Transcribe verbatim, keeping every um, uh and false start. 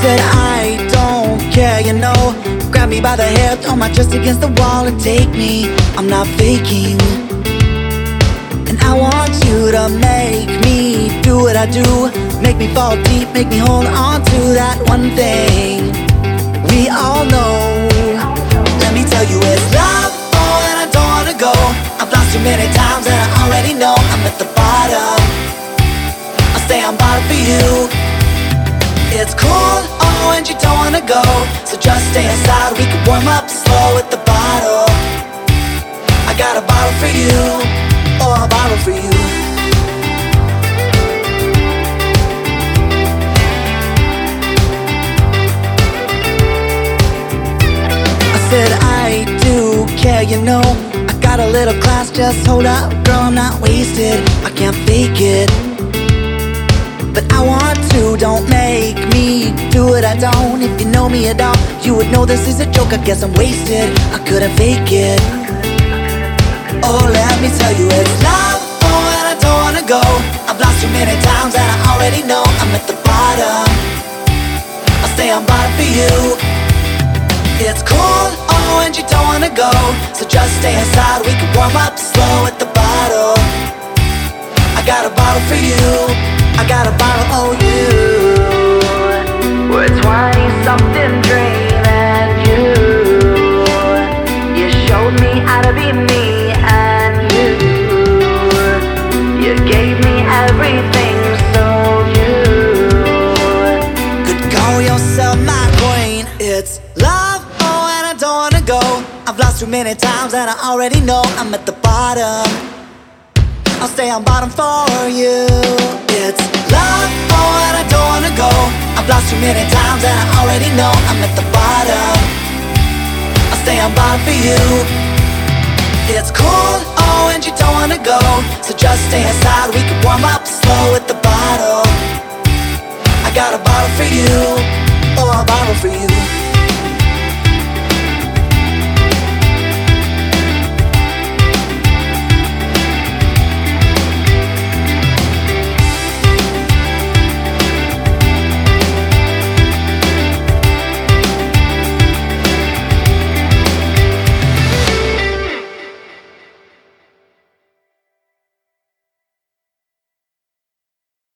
said I don't care, you know. Grab me by the hair, throw my chest against the wall and take me. I'm not faking. And I want you to make me do what I do. Make me fall deep, make me hold on to that one thing we all know. Let me tell you it's love, oh, and I don't wanna go. I've lost too many times and I already know I'm at the bottom. I'll stay on bottom for you. It's cool, oh, and you don't wanna go, so just stay inside, we can warm up slow at the bottle. I got a bottle for you, oh, a bottle for you. I said I do care, you know. I got a little class, just hold up, girl, I'm not wasted. I can't fake it, but I want to, don't make me do what I don't. If you know me at all, you would know this is a joke. I guess I'm wasted, I couldn't fake it. Oh, let me tell you it's love, oh, and I don't wanna go. I've lost too many times and I already know I'm at the bottom. I'll stay on bottom for you. It's cool, oh, and you don't wanna go, so just stay inside, we can warm up slow at the bottle. I got a bottle for you, I got a bottle, oh you. We're twenty-something dream and you You showed me how to be me and you You gave me everything, so you could call yourself my queen. It's love, oh, and I don't wanna go. I've lost too many times and I already know I'm at the bottom. I'll stay on bottom for you. It's love, oh, and I don't wanna go. I've lost too many times and I already know I'm at the bottom. I'll stay on bottom for you. It's cool, oh, and you don't wanna go, so just stay inside, we can warm up slow at the bottle. I got a bottle for you, oh, a bottle for you.